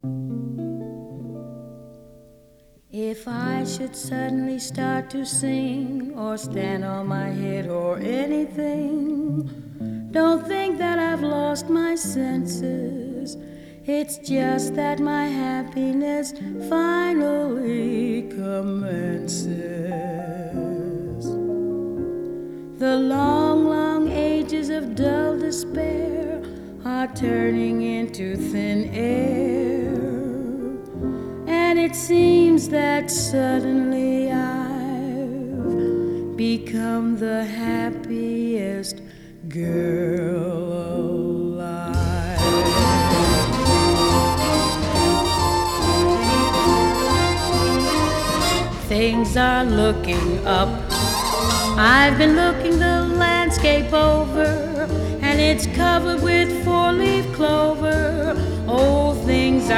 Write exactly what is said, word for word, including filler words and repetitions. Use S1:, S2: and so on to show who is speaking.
S1: If I should suddenly start to sing or stand on my head or anything, don't think that I've lost my senses. It's just that my happiness finally commences. The long, long ages of dull despair are turning into thin air, and it seems that suddenly I've become the happiest girl alive. Things are looking up. I've been looking the landscape over, and it's covered with four-leaf clover. Oh, things are